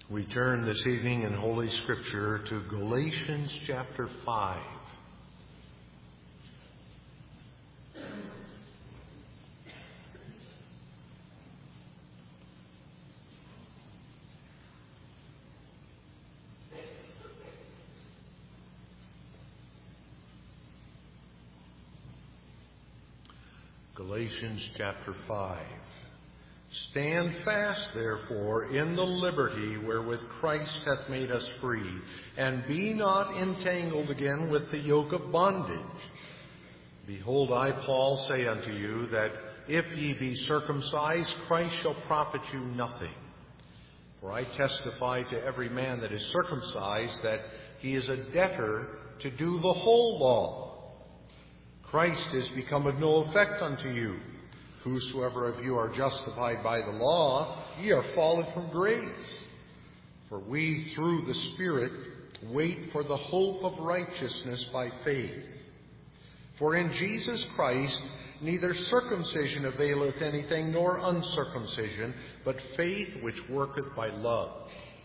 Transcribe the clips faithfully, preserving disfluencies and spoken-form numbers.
We turn this evening in Holy Scripture to Galatians chapter five. Galatians chapter five. Stand fast, therefore, in the liberty wherewith Christ hath made us free, and be not entangled again with the yoke of bondage. Behold, I, Paul, say unto you, that if ye be circumcised, Christ shall profit you nothing. For I testify to every man that is circumcised, that he is a debtor to do the whole law. Christ is become of no effect unto you. Whosoever of you are justified by the law, ye are fallen from grace. For we, through the Spirit, wait for the hope of righteousness by faith. For in Jesus Christ neither circumcision availeth anything, nor uncircumcision, but faith which worketh by love.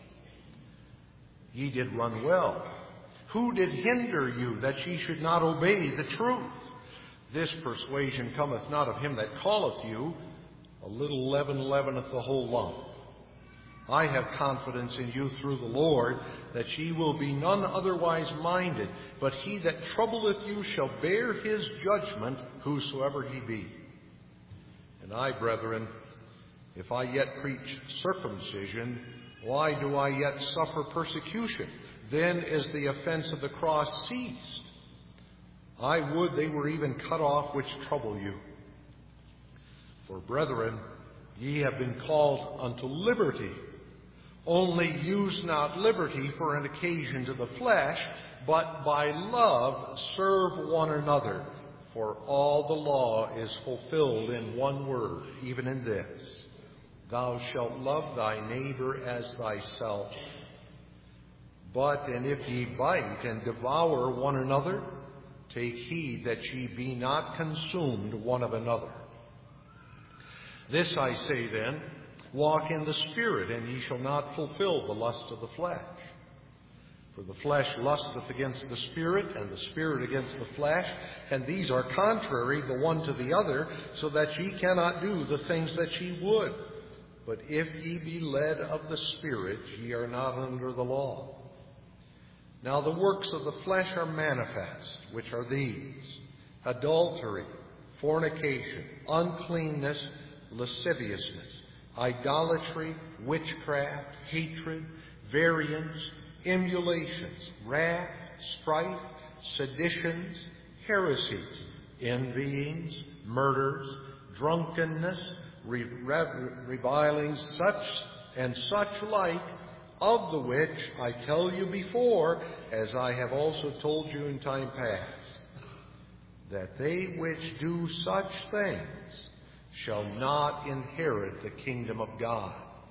Ye did run well. Who did hinder you that ye should not obey the truth? This persuasion cometh not of him that calleth you. A little leaven leaveneth the whole lump. I have confidence in you through the Lord, that ye will be none otherwise minded, but he that troubleth you shall bear his judgment, whosoever he be. And I, brethren, if I yet preach circumcision, why do I yet suffer persecution? Then is the offense of the cross ceased. I would they were even cut off which trouble you. For, brethren, ye have been called unto liberty. Only use not liberty for an occasion to the flesh, but by love serve one another. For all the law is fulfilled in one word, even in this: thou shalt love thy neighbor as thyself. But, and if ye bite and devour one another, take heed that ye be not consumed one of another. This I say then, walk in the Spirit, and ye shall not fulfill the lust of the flesh. For the flesh lusteth against the Spirit, and the Spirit against the flesh, and these are contrary the one to the other, so that ye cannot do the things that ye would. But if ye be led of the Spirit, ye are not under the law. Now the works of the flesh are manifest, which are these: adultery, fornication, uncleanness, lasciviousness, idolatry, witchcraft, hatred, variance, emulations, wrath, strife, seditions, heresies, envyings, murders, drunkenness, revilings, such and such like, of the which I tell you before, as I have also told you in time past, that they which do such things shall not inherit the kingdom of God.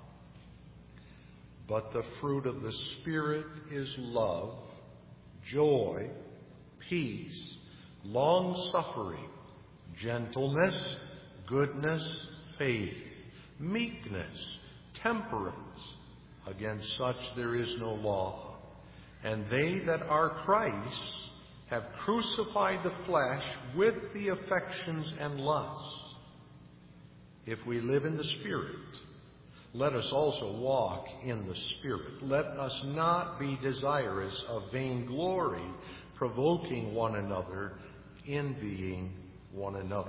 But the fruit of the Spirit is love, joy, peace, long-suffering, gentleness, goodness, faith, meekness, temperance. Against such there is no law. And they that are Christ's have crucified the flesh with the affections and lusts. If we live in the Spirit, let us also walk in the Spirit. Let us not be desirous of vainglory, provoking one another, envying one another.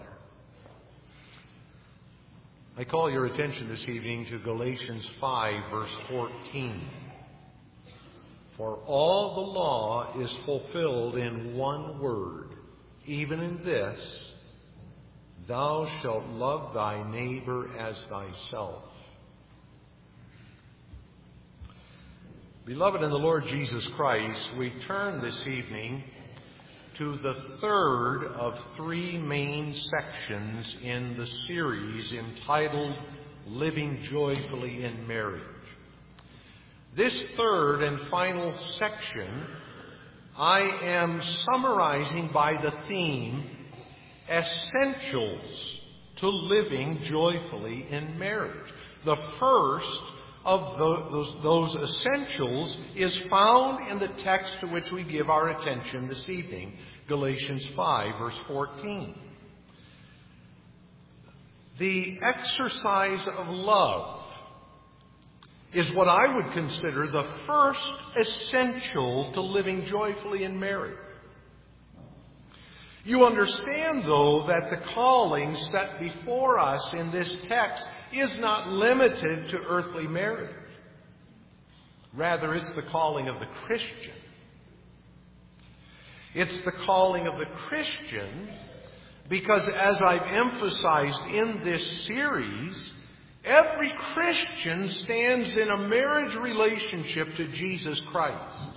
I call your attention this evening to Galatians five, verse fourteen. For all the law is fulfilled in one word, even in this: thou shalt love thy neighbor as thyself. Beloved in the Lord Jesus Christ, we turn this evening to the third of three main sections in the series entitled Living Joyfully in Marriage. This third and final section I am summarizing by the theme, Essentials to Living Joyfully in Marriage. The first of those, those essentials is found in the text to which we give our attention this evening, Galatians five, verse fourteen. The exercise of love is what I would consider the first essential to living joyfully in marriage. You understand, though, that the calling set before us in this text is not limited to earthly marriage. Rather, it's the calling of the Christian. It's the calling of the Christian because, as I've emphasized in this series, every Christian stands in a marriage relationship to Jesus Christ.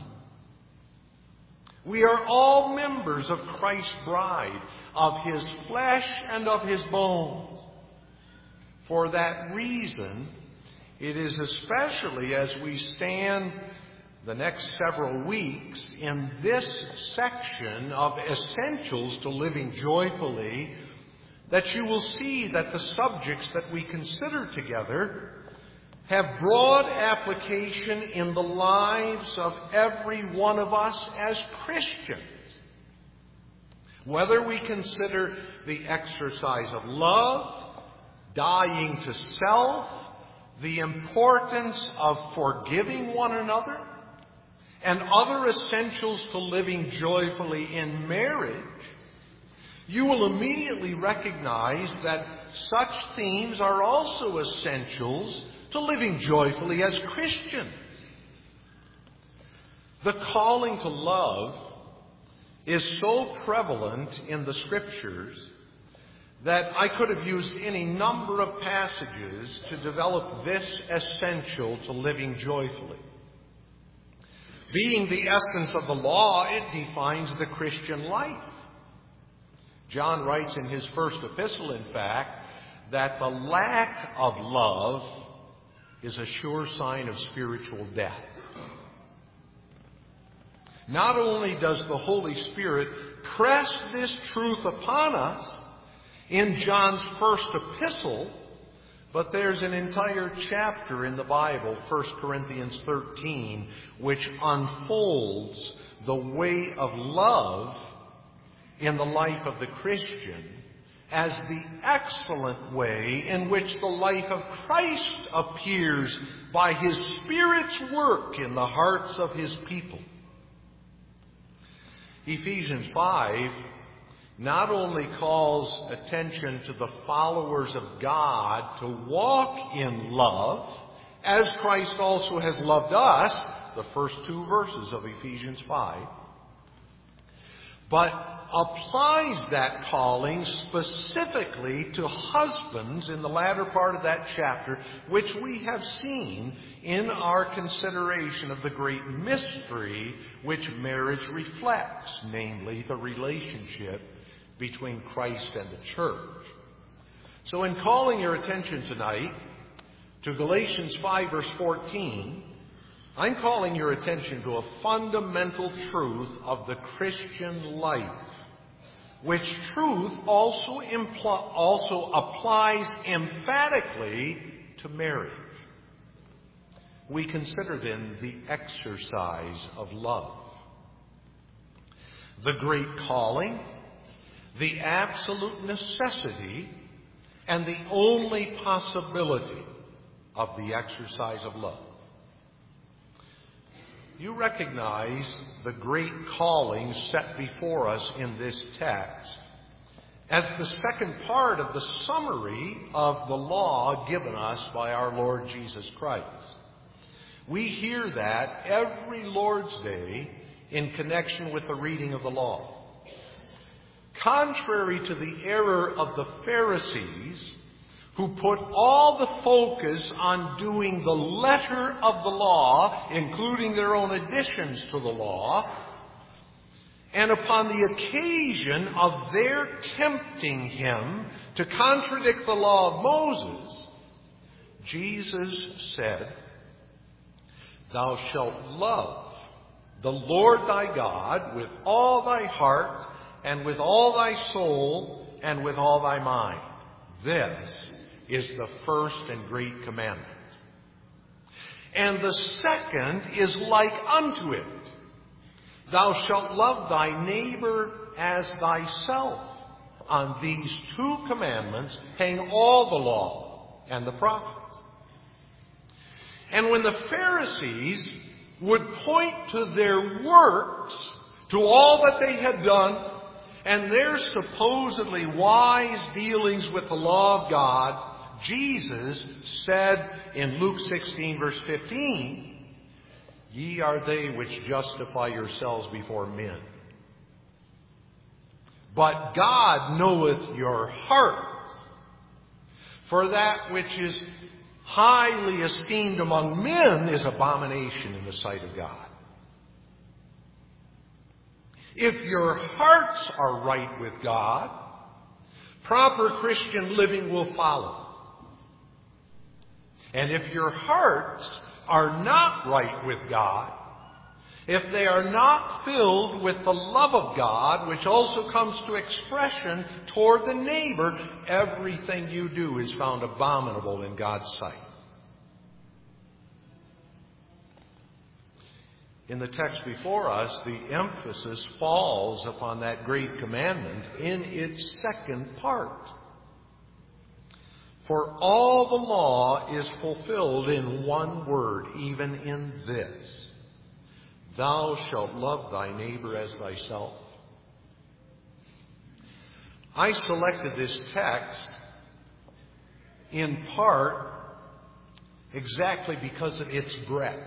We are all members of Christ's bride, of His flesh and of His bones. For that reason, it is especially as we stand the next several weeks in this section of essentials to living joyfully that you will see that the subjects that we consider together have broad application in the lives of every one of us as Christians. Whether we consider the exercise of love, dying to self, the importance of forgiving one another, and other essentials to living joyfully in marriage, you will immediately recognize that such themes are also essentials to living joyfully as Christians. The calling to love is so prevalent in the Scriptures that I could have used any number of passages to develop this essential to living joyfully. Being the essence of the law, it defines the Christian life. John writes in his first epistle, in fact, that the lack of love is a sure sign of spiritual death. Not only does the Holy Spirit press this truth upon us in John's first epistle, but there's an entire chapter in the Bible, First Corinthians thirteen, which unfolds the way of love in the life of the Christian as the excellent way in which the life of Christ appears by His Spirit's work in the hearts of His people. Ephesians five not only calls attention to the followers of God to walk in love, as Christ also has loved us, the first two verses of Ephesians five, but applies that calling specifically to husbands in the latter part of that chapter, which we have seen in our consideration of the great mystery which marriage reflects, namely the relationship between Christ and the church. So in calling your attention tonight to Galatians five, verse fourteen, I'm calling your attention to a fundamental truth of the Christian life, which truth also, impl- also applies emphatically to marriage. We consider then the exercise of love. The great calling, the absolute necessity, and the only possibility of the exercise of love. You recognize the great calling set before us in this text as the second part of the summary of the law given us by our Lord Jesus Christ. We hear that every Lord's Day in connection with the reading of the law. Contrary to the error of the Pharisees, who put all the focus on doing the letter of the law, including their own additions to the law, and upon the occasion of their tempting him to contradict the law of Moses, Jesus said, "Thou shalt love the Lord thy God with all thy heart, and with all thy soul, and with all thy mind. This is the first and great commandment. And the second is like unto it. Thou shalt love thy neighbor as thyself. On these two commandments hang all the law and the prophets. And when the Pharisees would point to their works, to all that they had done, and their supposedly wise dealings with the law of God, Jesus said in Luke sixteen, verse fifteen, Ye are they which justify yourselves before men. But God knoweth your hearts. For that which is highly esteemed among men is abomination in the sight of God. If your hearts are right with God, proper Christian living will follow. And if your hearts are not right with God, if they are not filled with the love of God, which also comes to expression toward the neighbor, everything you do is found abominable in God's sight. In the text before us, the emphasis falls upon that great commandment in its second part. For all the law is fulfilled in one word, even in this: Thou shalt love thy neighbor as thyself. I selected this text in part exactly because of its breadth.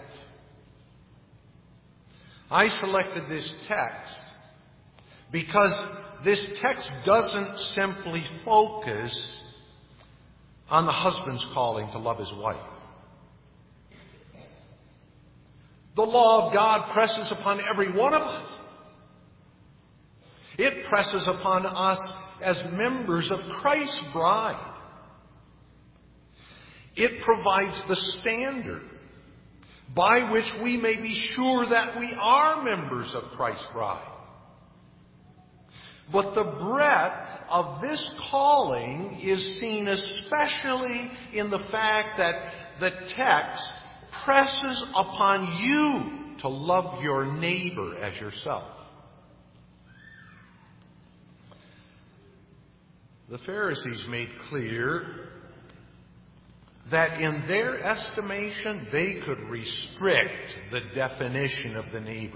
I selected this text because this text doesn't simply focus on the husband's calling to love his wife. The law of God presses upon every one of us. It presses upon us as members of Christ's bride. It provides the standard by which we may be sure that we are members of Christ's bride. But the breadth of this calling is seen especially in the fact that the text presses upon you to love your neighbor as yourself. The Pharisees made clear that in their estimation they could restrict the definition of the neighbor.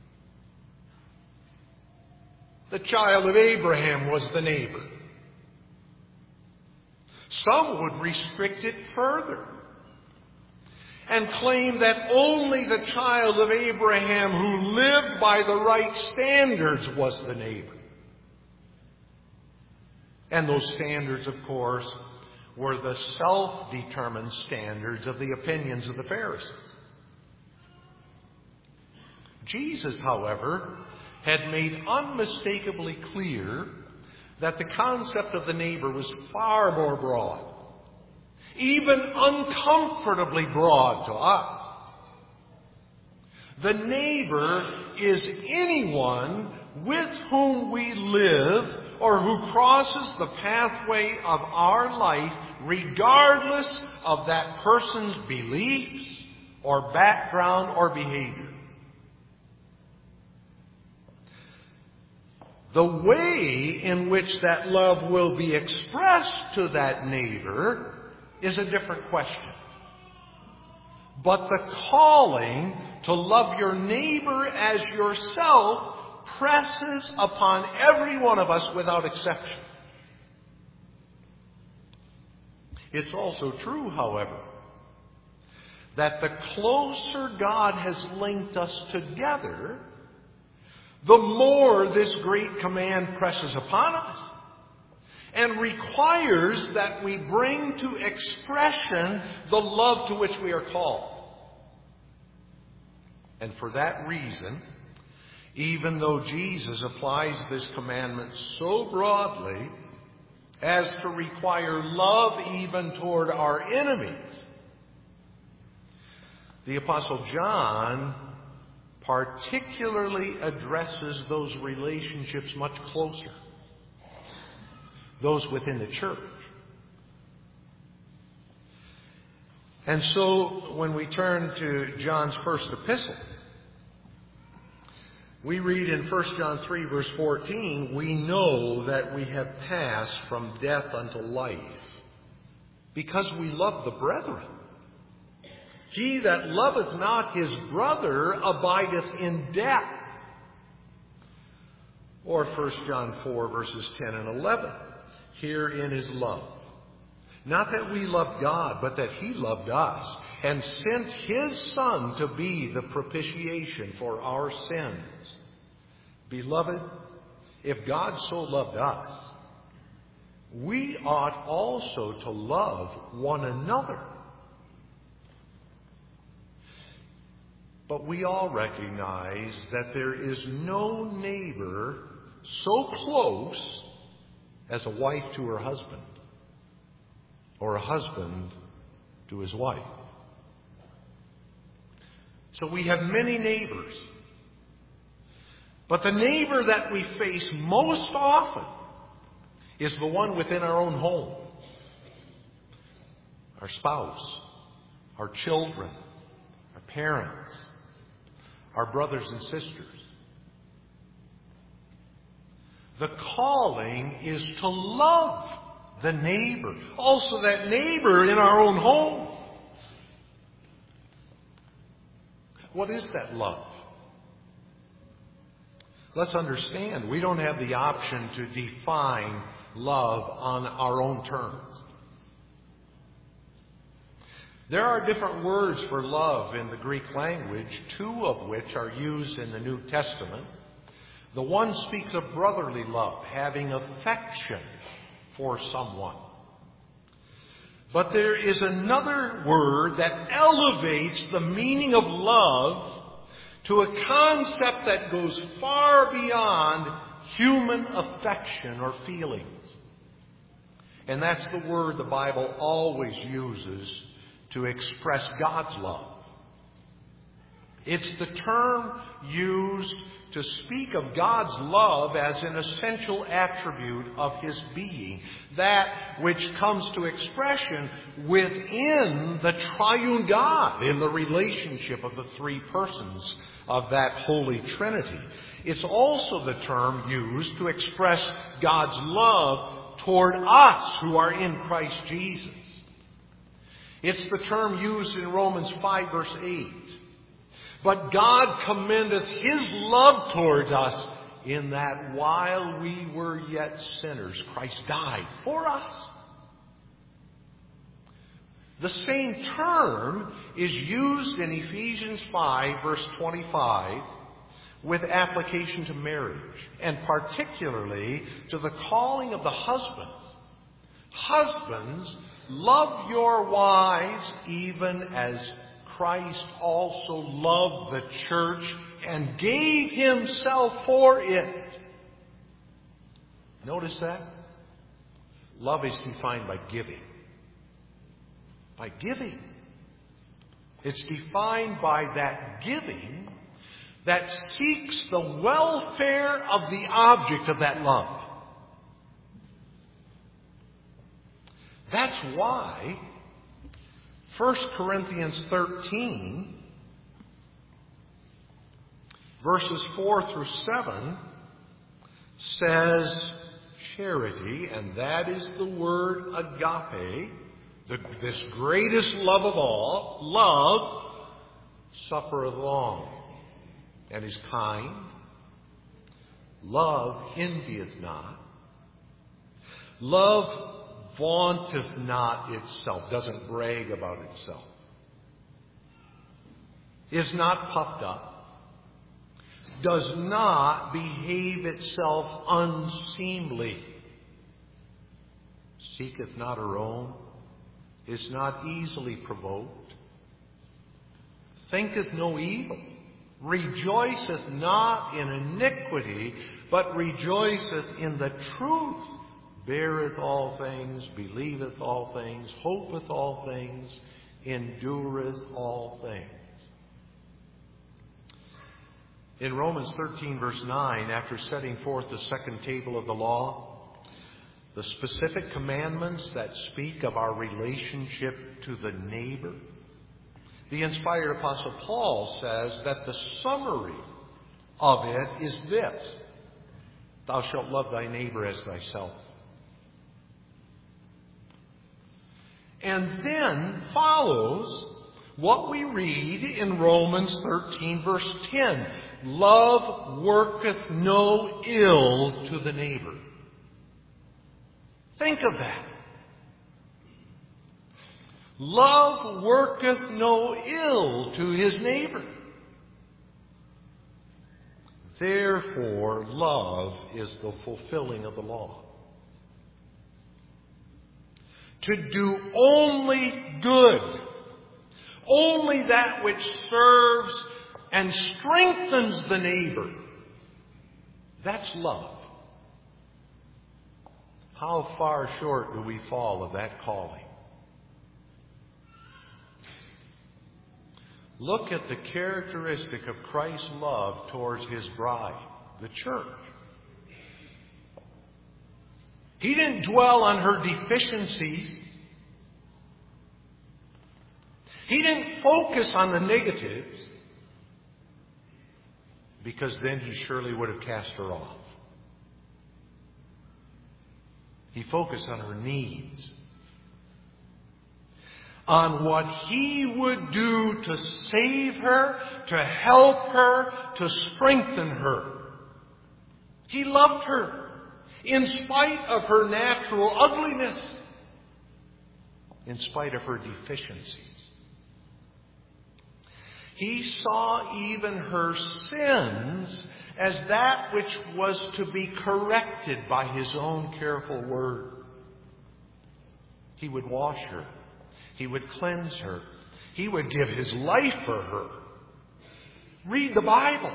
The child of Abraham was the neighbor. Some would restrict it further and claim that only the child of Abraham who lived by the right standards was the neighbor. And those standards, of course, were the self-determined standards of the opinions of the Pharisees. Jesus, however, had made unmistakably clear that the concept of the neighbor was far more broad, even uncomfortably broad to us. The neighbor is anyone with whom we live or who crosses the pathway of our life, regardless of that person's beliefs or background or behavior. The way in which that love will be expressed to that neighbor is a different question. But the calling to love your neighbor as yourself presses upon every one of us without exception. It's also true, however, that the closer God has linked us together, the more this great command presses upon us and requires that we bring to expression the love to which we are called. And for that reason, even though Jesus applies this commandment so broadly as to require love even toward our enemies, the Apostle John particularly addresses those relationships much closer, those within the church. And so when we turn to John's first epistle, we read in First John three, verse fourteen, we know that we have passed from death unto life, because we love the brethren. He that loveth not his brother abideth in death. Or First John four, verses ten and eleven. Herein is love. Not that we loved God, but that He loved us, and sent His Son to be the propitiation for our sins. Beloved, if God so loved us, we ought also to love one another. But we all recognize that there is no neighbor so close as a wife to her husband, or a husband to his wife. So we have many neighbors. But the neighbor that we face most often is the one within our own home. Our spouse, our children, our parents, our brothers and sisters. The calling is to love the neighbor, also that neighbor in our own home. What is that love? Let's understand, we don't have the option to define love on our own terms. There are different words for love in the Greek language, two of which are used in the New Testament. The one speaks of brotherly love, having affection for someone. But there is another word that elevates the meaning of love to a concept that goes far beyond human affection or feelings. And that's the word the Bible always uses to express God's love. It's the term used to speak of God's love as an essential attribute of His being, that which comes to expression within the triune God in the relationship of the three persons of that Holy Trinity. It's also the term used to express God's love toward us who are in Christ Jesus. It's the term used in Romans five, verse eight. But God commendeth His love towards us in that while we were yet sinners, Christ died for us. The same term is used in Ephesians five, verse twenty-five, with application to marriage, and particularly to the calling of the husbands. Husbands, love your wives even as Christ also loved the church and gave Himself for it. Notice that? Love is defined by giving. By giving. It's defined by that giving that seeks the welfare of the object of that love. That's why First Corinthians thirteen, verses four through seven, says charity, and that is the word agape, the, this greatest love of all. Love suffereth long and is kind. Love envieth not. Love vaunteth not itself, doesn't brag about itself, is not puffed up, does not behave itself unseemly, seeketh not her own, is not easily provoked, thinketh no evil, rejoiceth not in iniquity, but rejoiceth in the truth, beareth all things, believeth all things, hopeth all things, endureth all things. In Romans thirteen, verse nine, after setting forth the second table of the law, the specific commandments that speak of our relationship to the neighbor, the inspired Apostle Paul says that the summary of it is this: thou shalt love thy neighbor as thyself. And then follows what we read in Romans thirteen, verse ten. Love worketh no ill to the neighbor. Think of that. Love worketh no ill to his neighbor. Therefore, love is the fulfilling of the law. To do only good, only that which serves and strengthens the neighbor, that's love. How far short do we fall of that calling? Look at the characteristic of Christ's love towards His bride, the church. He didn't dwell on her deficiencies. He didn't focus on the negatives, because then He surely would have cast her off. He focused on her needs, on what He would do to save her, to help her, to strengthen her. He loved her in spite of her natural ugliness, in spite of her deficiencies. He saw even her sins as that which was to be corrected by His own careful word. He would wash her. He would cleanse her. He would give His life for her. Read the Bible.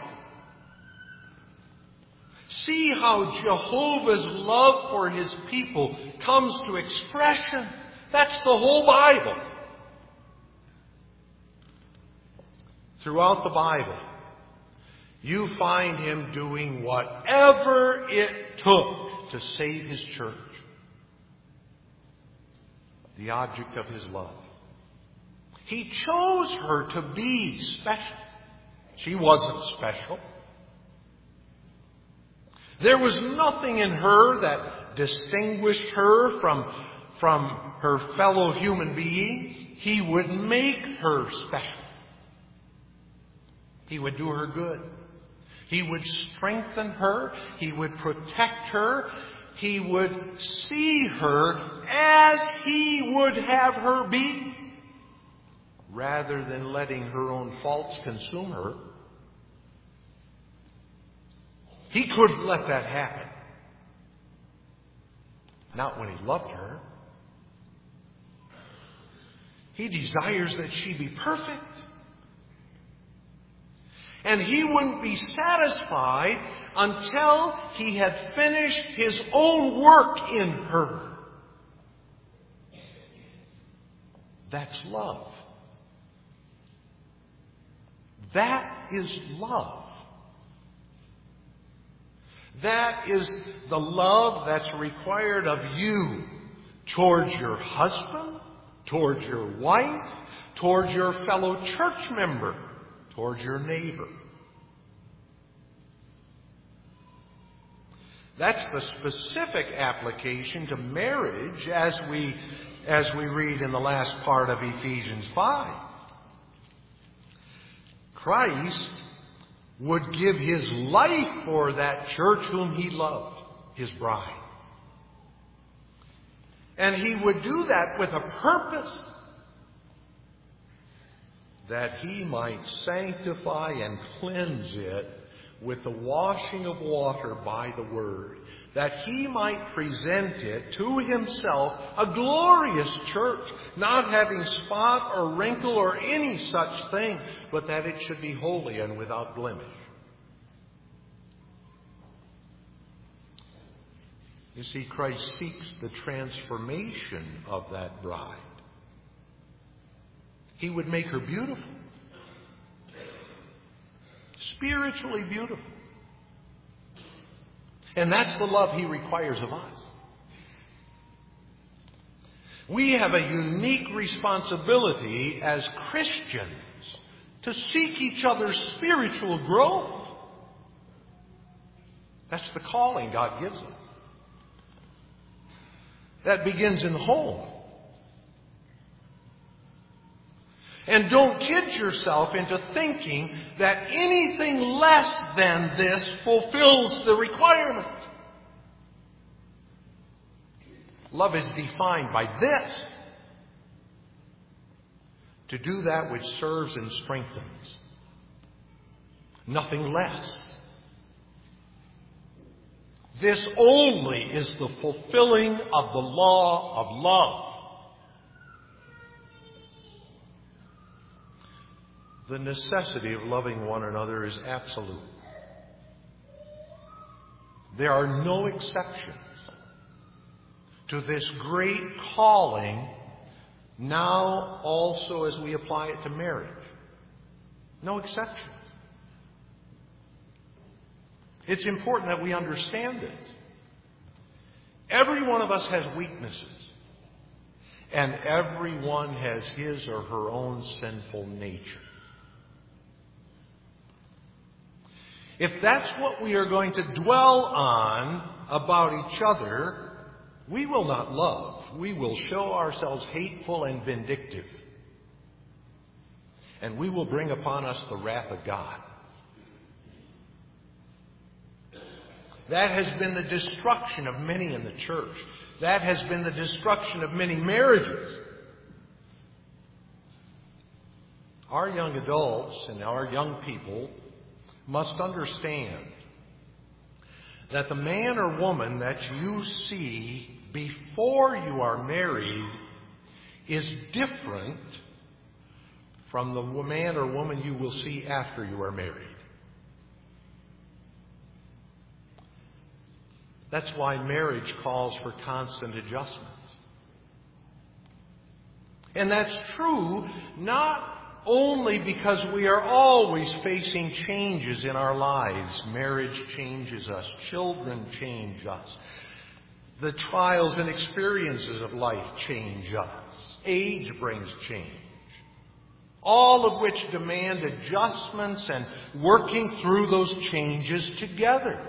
See how Jehovah's love for His people comes to expression. That's the whole Bible. Throughout the Bible, you find Him doing whatever it took to save His church, the object of His love. He chose her to be special. She wasn't special. There was nothing in her that distinguished her from, from her fellow human beings. He would make her special. He would do her good. He would strengthen her. He would protect her. He would see her as He would have her be, rather than letting her own faults consume her. He couldn't let that happen. Not when He loved her. He desires that she be perfect. And He wouldn't be satisfied until He had finished His own work in her. That's love. That is love. That is the love that's required of you towards your husband, towards your wife, towards your fellow church member, towards your neighbor. That's the specific application to marriage as we, as we read in the last part of Ephesians five. Christ would give His life for that church whom He loved, His bride. And He would do that with a purpose, that He might sanctify and cleanse it with the washing of water by the Word, that He might present it to Himself a glorious church, not having spot or wrinkle or any such thing, but that it should be holy and without blemish. You see, Christ seeks the transformation of that bride. He would make her beautiful. Spiritually beautiful. And that's the love He requires of us. We have a unique responsibility as Christians to seek each other's spiritual growth. That's the calling God gives us. That begins in the home. And don't kid yourself into thinking that anything less than this fulfills the requirement. Love is defined by this: to do that which serves and strengthens. Nothing less. This only is the fulfilling of the law of love. The necessity of loving one another is absolute. There are no exceptions to this great calling, now also as we apply it to marriage. No exceptions. It's important that we understand this. Every one of us has weaknesses, and everyone has his or her own sinful nature. If that's what we are going to dwell on about each other, we will not love. We will show ourselves hateful and vindictive. And we will bring upon us the wrath of God. That has been the destruction of many in the church. That has been the destruction of many marriages. Our young adults and our young people must understand that the man or woman that you see before you are married is different from the man or woman you will see after you are married. That's why marriage calls for constant adjustments. And that's true not only because we are always facing changes in our lives. Marriage changes us. Children change us. The trials and experiences of life change us. Age brings change. All of which demand adjustments and working through those changes together.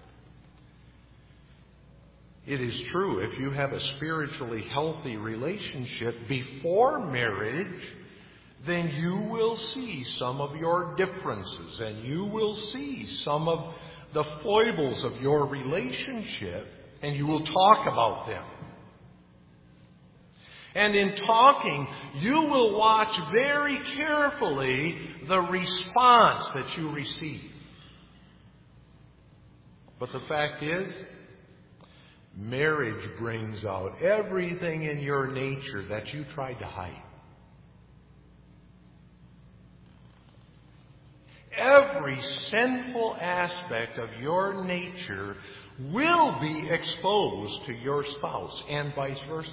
It is true, if you have a spiritually healthy relationship before marriage, then you will see some of your differences and you will see some of the foibles of your relationship, and you will talk about them. And in talking, you will watch very carefully the response that you receive. But the fact is, marriage brings out everything in your nature that you tried to hide. Every sinful aspect of your nature will be exposed to your spouse and vice versa.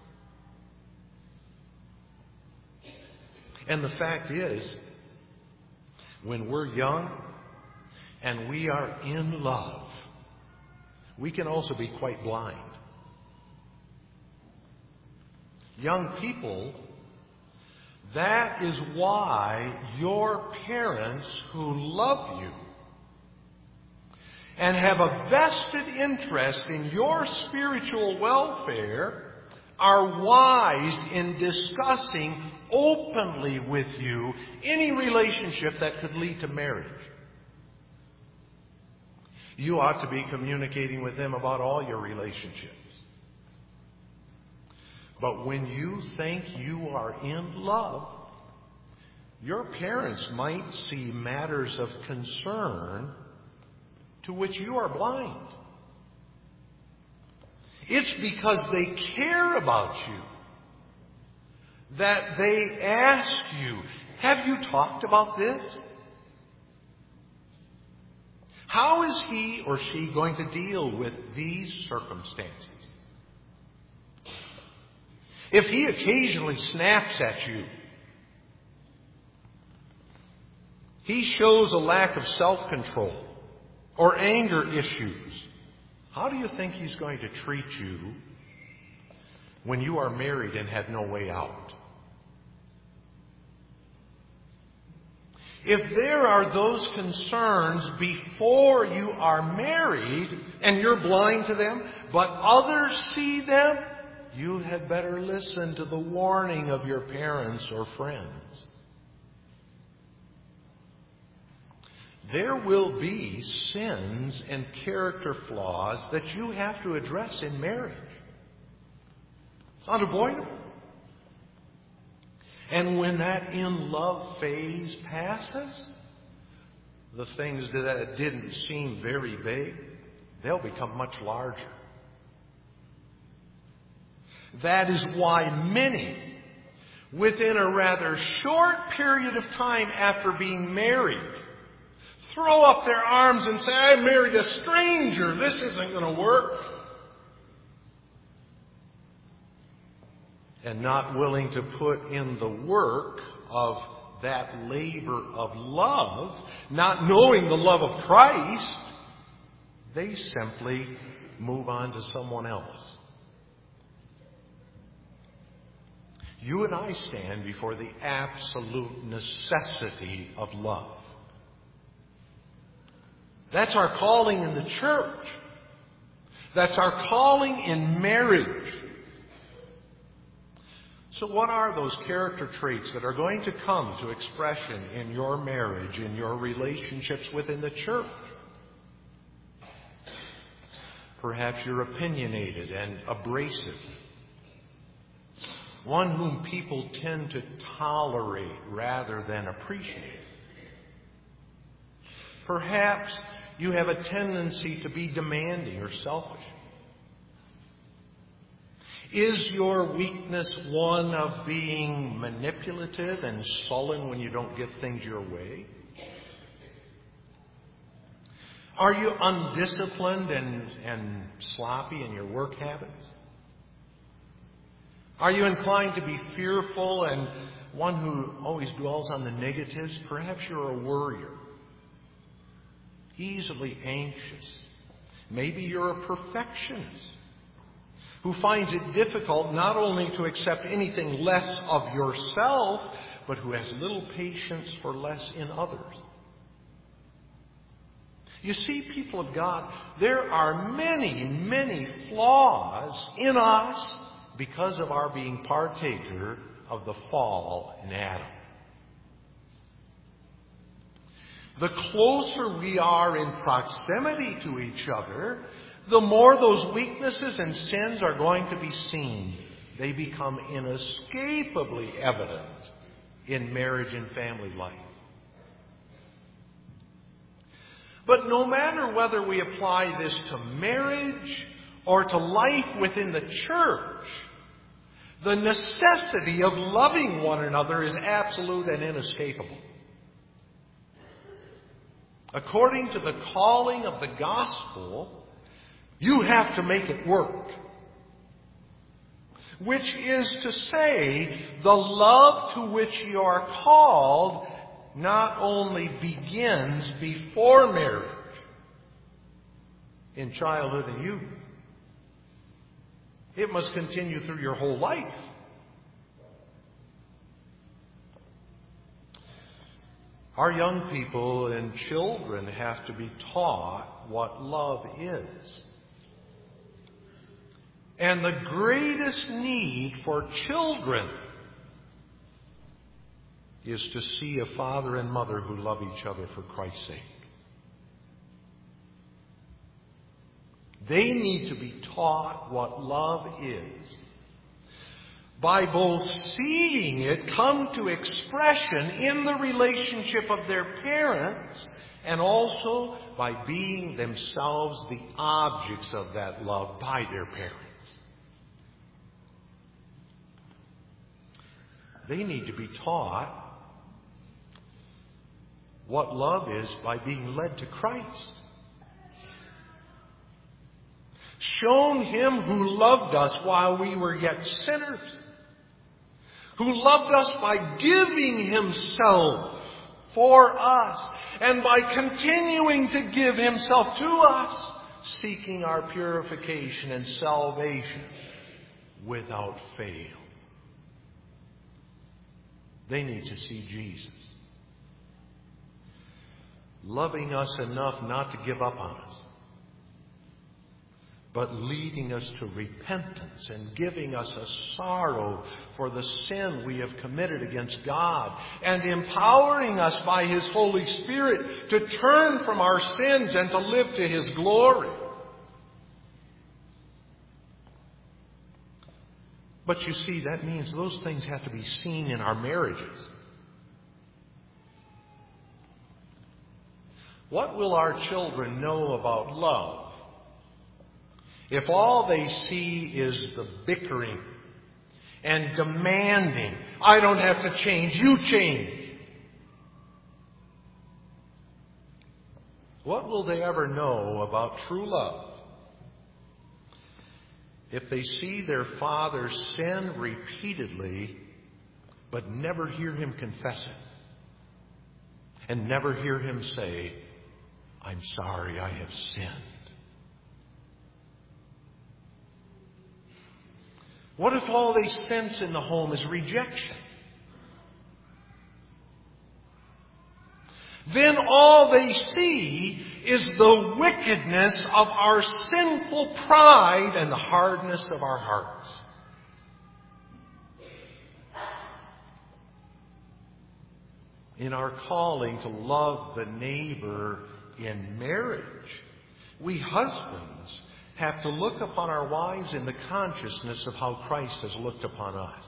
And the fact is, when we're young and we are in love, we can also be quite blind. Young people, that is why your parents who love you and have a vested interest in your spiritual welfare are wise in discussing openly with you any relationship that could lead to marriage. You ought to be communicating with them about all your relationships. But when you think you are in love, your parents might see matters of concern to which you are blind. It's because they care about you that they ask you, have you talked about this? How is he or she going to deal with these circumstances? If he occasionally snaps at you, he shows a lack of self-control or anger issues, how do you think he's going to treat you when you are married and have no way out. If there are those concerns before you are married and you're blind to them, but others see them, you had better listen to the warning of your parents or friends. There will be sins and character flaws that you have to address in marriage. It's unavoidable. And when that in-love phase passes, the things that didn't seem very big, they'll become much larger. That is why many, within a rather short period of time after being married, throw up their arms and say, I married a stranger. This isn't going to work. And not willing to put in the work of that labor of love, not knowing the love of Christ, they simply move on to someone else. You and I stand before the absolute necessity of love. That's our calling in the church. That's our calling in marriage. So what are those character traits that are going to come to expression in your marriage, in your relationships within the church? Perhaps you're opinionated and abrasive. One whom people tend to tolerate rather than appreciate. Perhaps you have a tendency to be demanding or selfish. Is your weakness one of being manipulative and sullen when you don't get things your way? Are you undisciplined and, and sloppy in your work habits? Are you inclined to be fearful and one who always dwells on the negatives? Perhaps you're a worrier, easily anxious. Maybe you're a perfectionist who finds it difficult not only to accept anything less of yourself, but who has little patience for less in others. You see, people of God, there are many, many flaws in us because of our being partaker of the fall in Adam. The closer we are in proximity to each other, the more those weaknesses and sins are going to be seen. They become inescapably evident in marriage and family life. But no matter whether we apply this to marriage or to life within the church, the necessity of loving one another is absolute and inescapable. According to the calling of the gospel, you have to make it work. Which is to say, the love to which you are called not only begins before marriage, in childhood and youth. It must continue through your whole life. Our young people and children have to be taught what love is. And the greatest need for children is to see a father and mother who love each other for Christ's sake. They need to be taught what love is by both seeing it come to expression in the relationship of their parents and also by being themselves the objects of that love by their parents. They need to be taught what love is by being led to Christ. Shown Him who loved us while we were yet sinners, who loved us by giving Himself for us, and by continuing to give Himself to us, seeking our purification and salvation without fail. They need to see Jesus, loving us enough not to give up on us, but leading us to repentance and giving us a sorrow for the sin we have committed against God, and empowering us by His Holy Spirit to turn from our sins and to live to His glory. But you see, that means those things have to be seen in our marriages. What will our children know about love if all they see is the bickering and demanding? I don't have to change, you change. What will they ever know about true love if they see their father sin repeatedly but never hear him confess it, and never hear him say, I'm sorry, I have sinned? What if all they sense in the home is rejection? Then all they see is the wickedness of our sinful pride and the hardness of our hearts. In our calling to love the neighbor in marriage, we husbands have to look upon our wives in the consciousness of how Christ has looked upon us.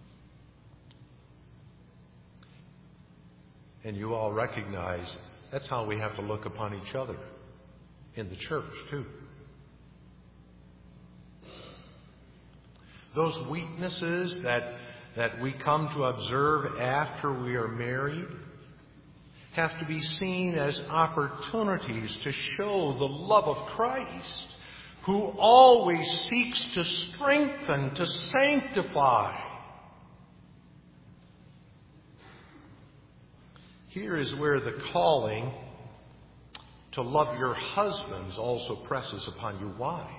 And you all recognize that's how we have to look upon each other in the church, too. Those weaknesses that, that we come to observe after we are married have to be seen as opportunities to show the love of Christ, who always seeks to strengthen, to sanctify. Here is where the calling to love your husbands also presses upon your wives.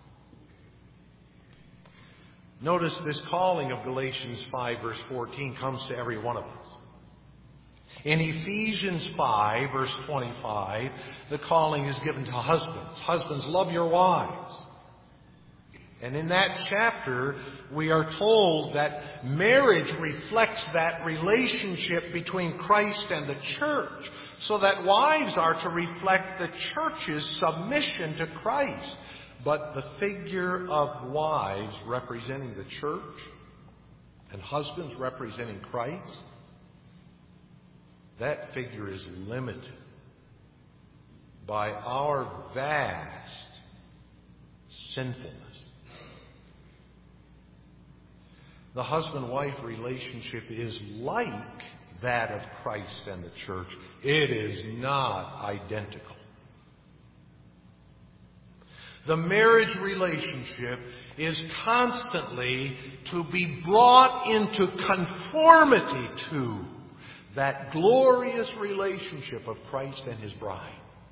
Notice this calling of Galatians five, verse fourteen, comes to every one of us. In Ephesians five, verse twenty-five, the calling is given to husbands. Husbands, love your wives. And in that chapter, we are told that marriage reflects that relationship between Christ and the church, so that wives are to reflect the church's submission to Christ. But the figure of wives representing the church and husbands representing Christ, that figure is limited by our vast sinfulness. The husband-wife relationship is like that of Christ and the church. It is not identical. The marriage relationship is constantly to be brought into conformity to that glorious relationship of Christ and His bride.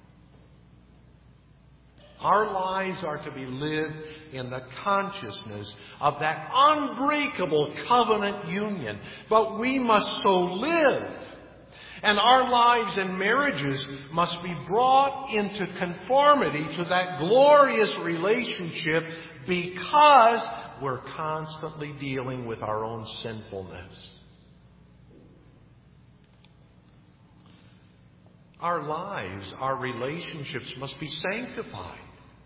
Our lives are to be lived in the consciousness of that unbreakable covenant union. But we must so live. And our lives and marriages must be brought into conformity to that glorious relationship, because we're constantly dealing with our own sinfulness. Our lives, our relationships must be sanctified.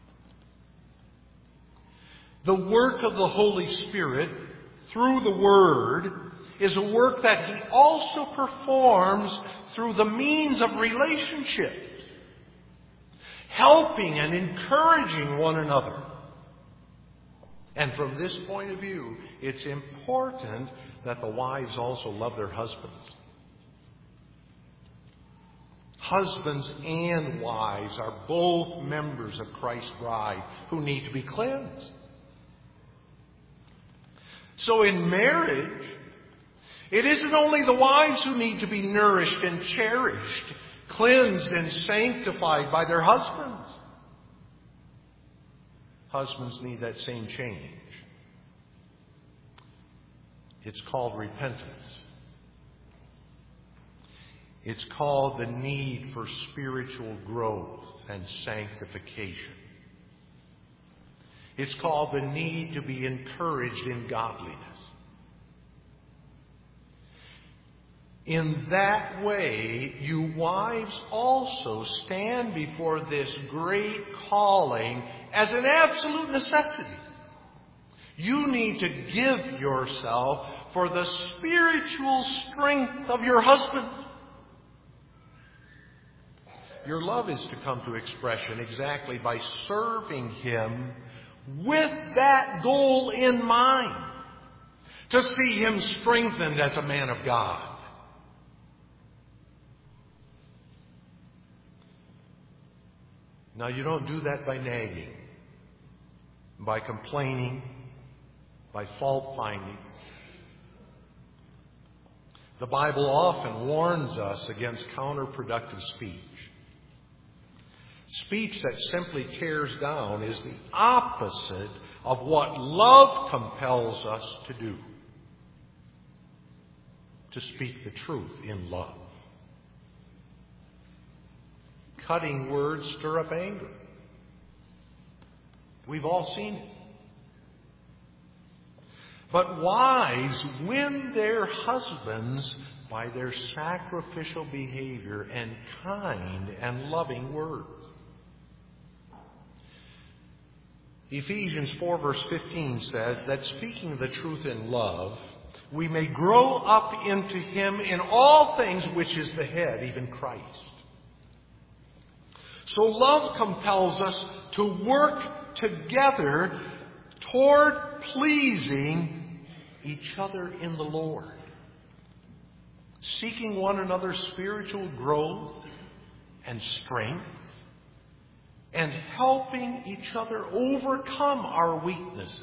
The work of the Holy Spirit through the Word is a work that He also performs through the means of relationships, helping and encouraging one another. And from this point of view, it's important that the wives also love their husbands. Husbands and wives are both members of Christ's bride who need to be cleansed. So in marriage, it isn't only the wives who need to be nourished and cherished, cleansed and sanctified by their husbands. Husbands need that same change. It's called repentance. It's called the need for spiritual growth and sanctification. It's called the need to be encouraged in godliness. In that way, you wives also stand before this great calling as an absolute necessity. You need to give yourself for the spiritual strength of your husband. Your love is to come to expression exactly by serving him with that goal in mind, to see him strengthened as a man of God. Now, you don't do that by nagging, by complaining, by fault finding. The Bible often warns us against counterproductive speech. Speech that simply tears down is the opposite of what love compels us to do. To speak the truth in love. Cutting words stir up anger. We've all seen it. But wives win their husbands by their sacrificial behavior and kind and loving words. Ephesians four verse fifteen says that speaking the truth in love, we may grow up into him in all things, which is the head, even Christ. So love compels us to work together toward pleasing each other in the Lord, seeking one another's spiritual growth and strength, and helping each other overcome our weaknesses.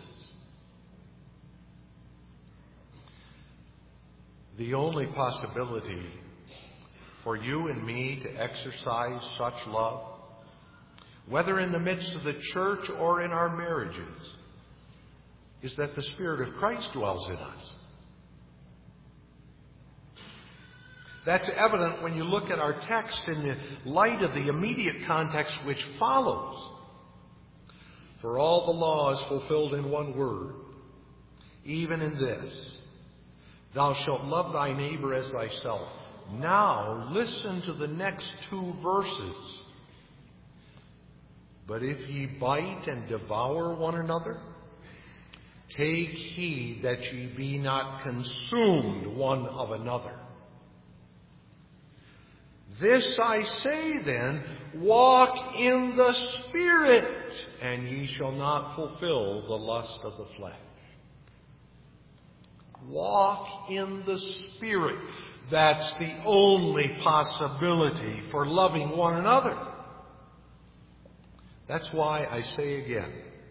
The only possibility for you and me to exercise such love, whether in the midst of the church or in our marriages, is that the Spirit of Christ dwells in us. That's evident when you look at our text in the light of the immediate context which follows. For all the law is fulfilled in one word, even in this: thou shalt love thy neighbor as thyself. Now listen to the next two verses. But if ye bite and devour one another, take heed that ye be not consumed one of another. This I say then, walk in the Spirit, and ye shall not fulfill the lust of the flesh. Walk in the Spirit. That's the only possibility for loving one another. That's why I say again,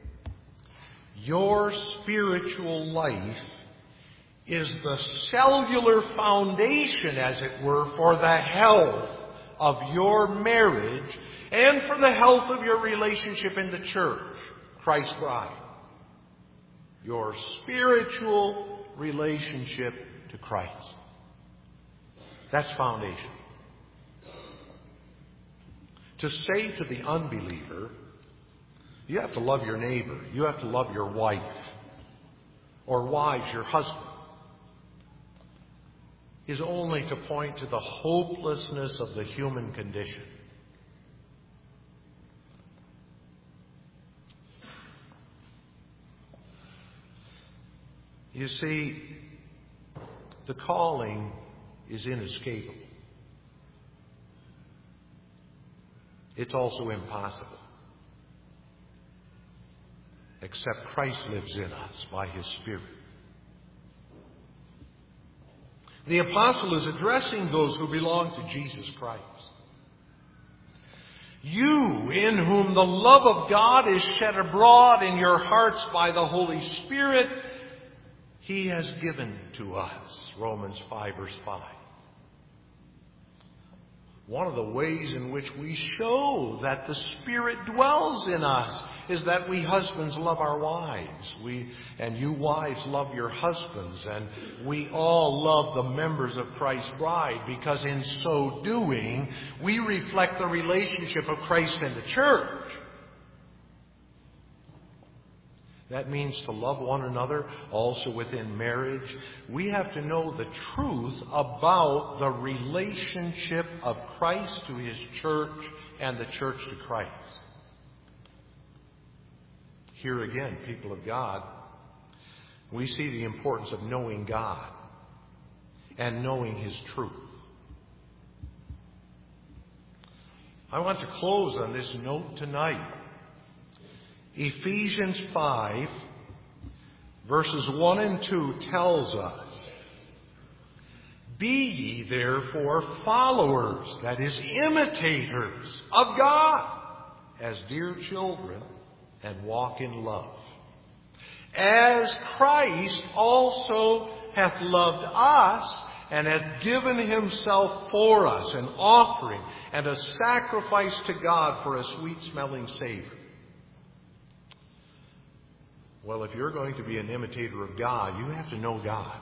your spiritual life is the cellular foundation, as it were, for the health of your marriage and for the health of your relationship in the church, Christ's bride. Your spiritual relationship to Christ. That's foundation. To say to the unbeliever, you have to love your neighbor, you have to love your wife, or wives, your husband, is only to point to the hopelessness of the human condition. You see, the calling is inescapable. It's also impossible, except Christ lives in us by His Spirit. The apostle is addressing those who belong to Jesus Christ. You, in whom the love of God is shed abroad in your hearts by the Holy Spirit, He has given to us. Romans five verse five. One of the ways in which we show that the Spirit dwells in us is that we husbands love our wives. We, and you wives love your husbands. And we all love the members of Christ's bride, because in so doing, we reflect the relationship of Christ and the church. That means to love one another also within marriage. We have to know the truth about the relationship of Christ to His church and the church to Christ. Here again, people of God, we see the importance of knowing God and knowing His truth. I want to close on this note tonight. Ephesians five, verses one and two tells us, "Be ye therefore followers," that is, imitators of God, "as dear children, and walk in love. As Christ also hath loved us, and hath given Himself for us, an offering and a sacrifice to God for a sweet-smelling savor." Well, if you're going to be an imitator of God, you have to know God.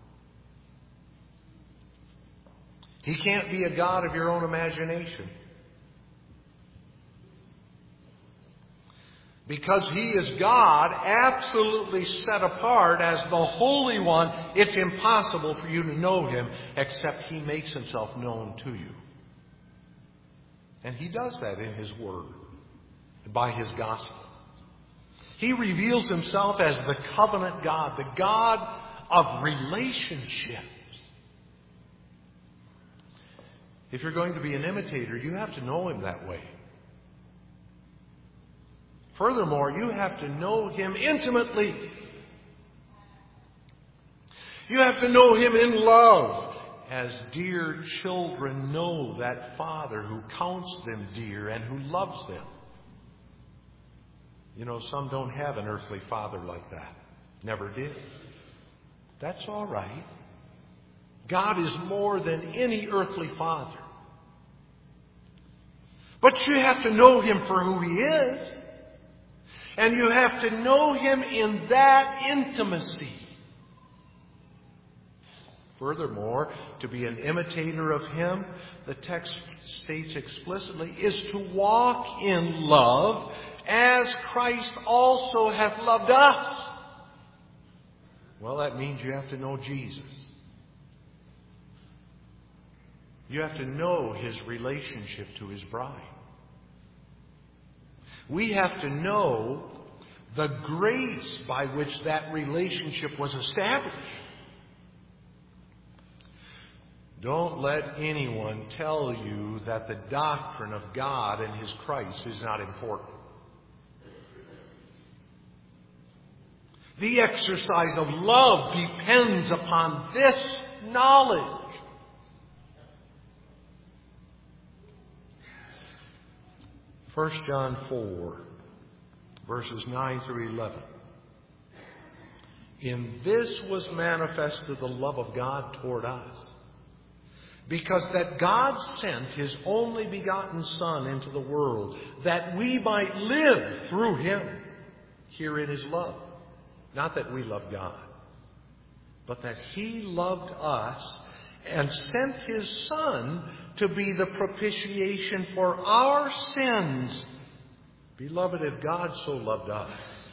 He can't be a God of your own imagination. Because He is God, absolutely set apart as the Holy One, it's impossible for you to know Him except He makes Himself known to you. And He does that in His Word, by His gospel. He reveals Himself as the covenant God, the God of relationships. If you're going to be an imitator, you have to know Him that way. Furthermore, you have to know Him intimately. You have to know Him in love, as dear children know that Father who counts them dear and who loves them. You know, some don't have an earthly father like that. Never did. That's all right. God is more than any earthly father. But you have to know Him for who He is. And you have to know Him in that intimacy. Furthermore, to be an imitator of Him, the text states explicitly, is to walk in love as Christ also hath loved us. Well, that means you have to know Jesus. You have to know His relationship to His bride. We have to know the grace by which that relationship was established. Don't let anyone tell you that the doctrine of God and His Christ is not important. The exercise of love depends upon this knowledge. First John four, verses nine through eleven. "In this was manifested the love of God toward us, because that God sent His only begotten Son into the world, that we might live through Him. Herein is love. Not that we love God, but that He loved us and sent His Son to be the propitiation for our sins. Beloved, if God so loved us,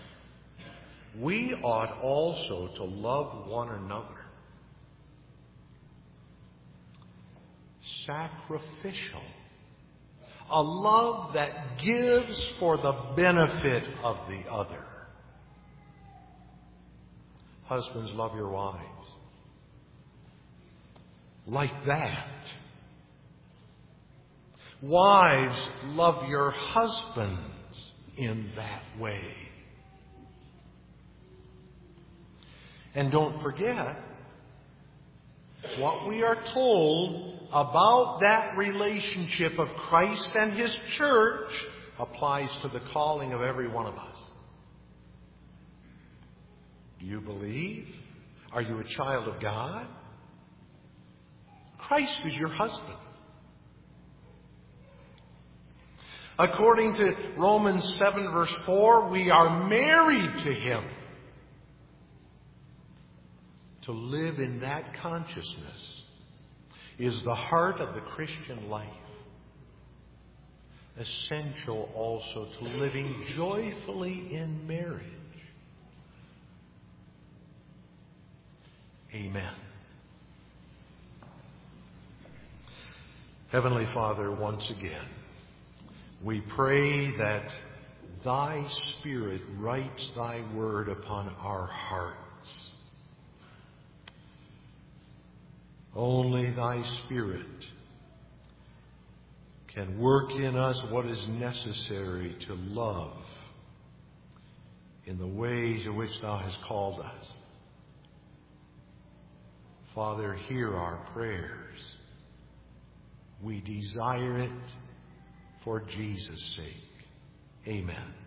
we ought also to love one another." Sacrificial. A love that gives for the benefit of the other. Husbands, love your wives like that. Wives, love your husbands in that way. And don't forget, what we are told about that relationship of Christ and His church applies to the calling of every one of us. Do you believe? Are you a child of God? Christ is your husband. According to Romans seven verse four, we are married to Him. To live in that consciousness is the heart of the Christian life. Essential also to living joyfully in marriage. Amen. Heavenly Father, once again, we pray that Thy Spirit writes Thy word upon our hearts. Only Thy Spirit can work in us what is necessary to love in the ways in which Thou hast called us. Father, hear our prayers. We desire it for Jesus' sake. Amen.